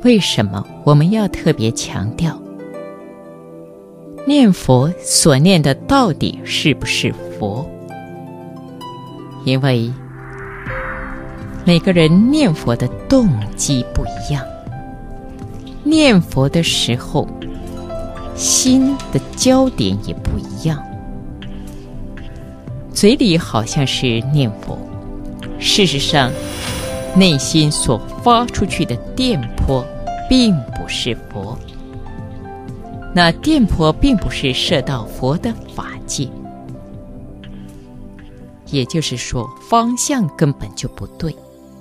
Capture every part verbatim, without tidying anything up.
为什么我们要特别强调念佛所念的到底是不是佛？因为每个人念佛的动机不一样，念佛的时候心的焦点也不一样。嘴里好像是念佛，事实上内心所发出去的电波并不是佛，那电波并不是射到佛的法界，也就是说方向根本就不对。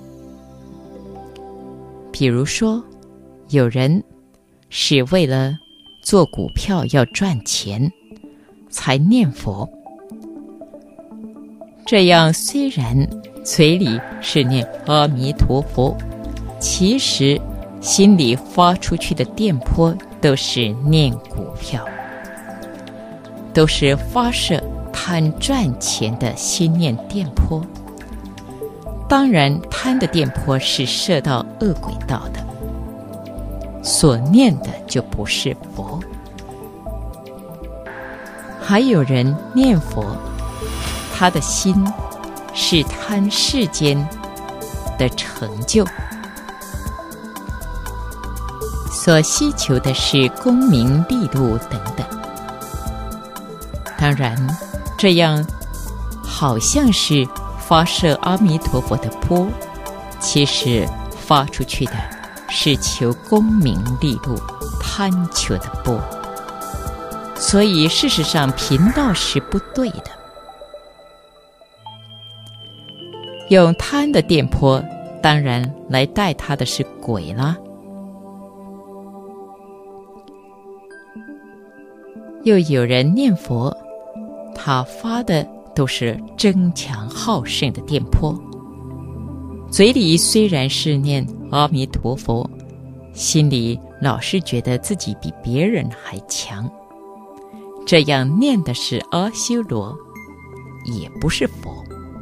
比如说有人是为了做股票要赚钱才念佛，这样虽然嘴里是念阿弥陀佛，其实心里发出去的电波都是念股票，都是发射贪赚钱的心念电波。当然贪的电波是射到恶轨道的，所念的就不是佛。还有人念佛，他的心是贪世间的成就，所希求的是功名利禄等等。当然这样好像是发射阿弥陀佛的波，其实发出去的是求功名利禄贪求的波，所以事实上频道是不对的。用贪的电波，当然来带他的是鬼啦。又有人念佛，他发的都是争强好胜的电波，嘴里虽然是念阿弥陀佛，心里老是觉得自己比别人还强，这样念的是阿修罗，也不是佛。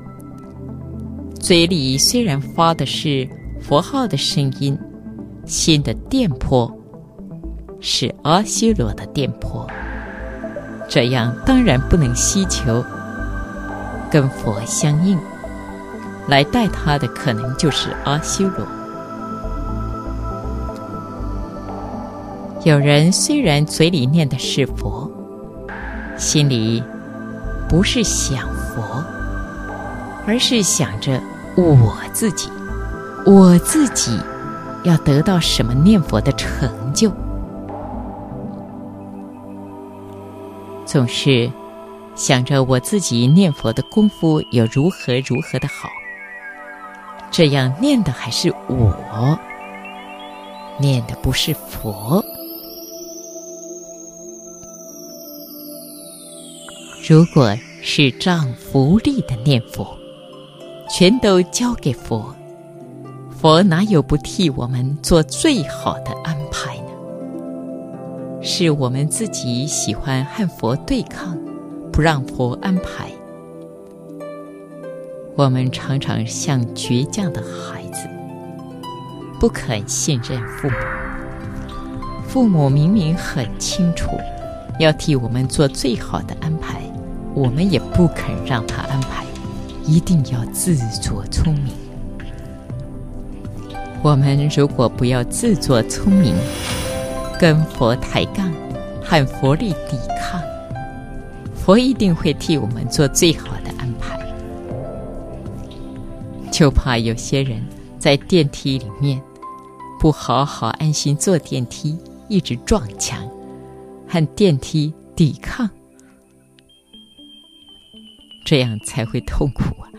嘴里虽然发的是佛号的声音，心的电波是阿修罗的电波，这样当然不能希求跟佛相应，来带他的可能就是阿修罗。有人虽然嘴里念的是佛，心里不是想佛，而是想着我自己，我自己要得到什么念佛的成就，总是想着我自己念佛的功夫有如何如何的好，这样念的还是我，念的不是佛。如果是仗福利的念佛，全都交给佛，佛哪有不替我们做最好的安排呢？是我们自己喜欢和佛对抗，不让佛安排。我们常常像倔强的孩子，不肯信任父母。父母明明很清楚要替我们做最好的安排，我们也不肯让他安排，一定要自作聪明。我们如果不要自作聪明，跟佛抬杠，和佛力抵抗，佛一定会替我们做最好的安排。就怕有些人在电梯里面不好好安心坐电梯，一直撞墙，和电梯抵抗，这样才会痛苦啊。